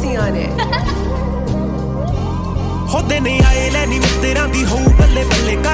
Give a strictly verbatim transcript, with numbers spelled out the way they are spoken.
ਮੋਸੀਆਂ ਨੇ ਹੋਦੇ ਨਹੀਂ ਆਏ ਲੈਣੀ ਮਿੱਤਰਾਂ ਦੀ ਹੋਊ ਬੱਲੇ ਬੱਲੇ।